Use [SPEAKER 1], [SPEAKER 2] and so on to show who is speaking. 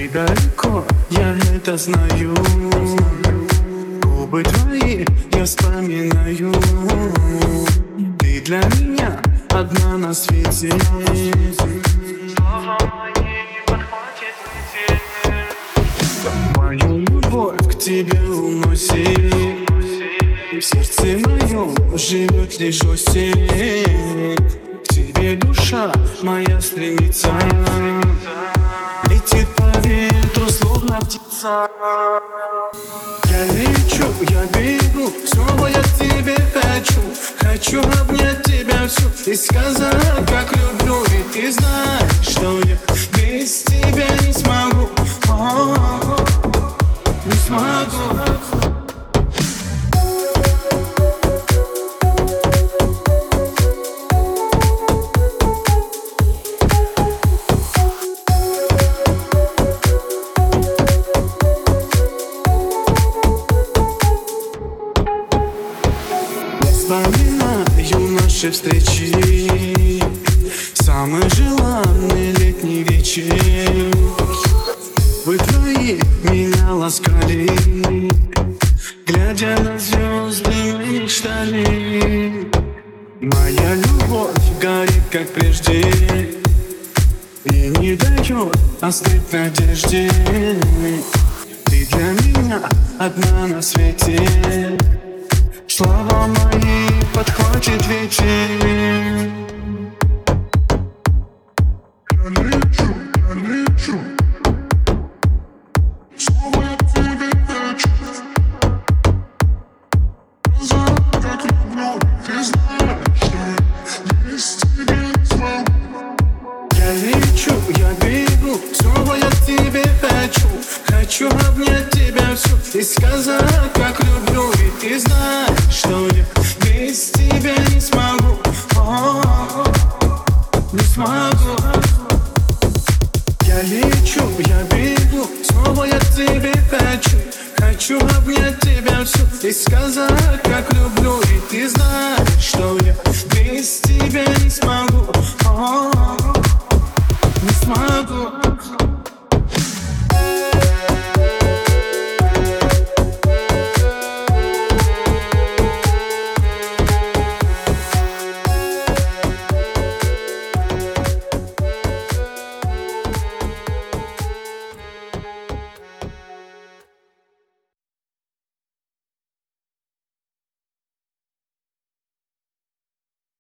[SPEAKER 1] Ты далеко, я это знаю. Губы твои я вспоминаю. Ты для меня одна на свете.
[SPEAKER 2] Слова мои не подхватит ветер.
[SPEAKER 1] Мою любовь к тебе уносит. В сердце моем живет лишь осень. К тебе душа моя стремится. Летит по ветру, словно птица. Я лечу, я бегу, снова я к тебе хочу. Хочу обнять тебя всю и сказать, как люблю. И ты знаешь, что я без тебя не смогу. Не смогу. Вспоминаю наши встречи, самый желанный летний вечер. Вы твои меня ласкали, глядя на звезды мечтали. Моя любовь горит, как прежде, и не дает остыть надежде. Ты для меня одна на свете. Слова мои подхватит ветер. Я лечу, снова я к тебе хочу. Сказать, как люблю, ты знаешь, что без тебя не смогу. Я лечу, я бегу, снова я к тебе хочу. Хочу обнять тебя всю и сказать, как люблю. И ты знаешь, что я без тебя не смогу. Не смогу. Я лечу, я бегу, снова я к тебе хочу. Хочу обнять тебя всю и сказать, как люблю. И ты знаешь, что я без тебя не смогу. Не смогу.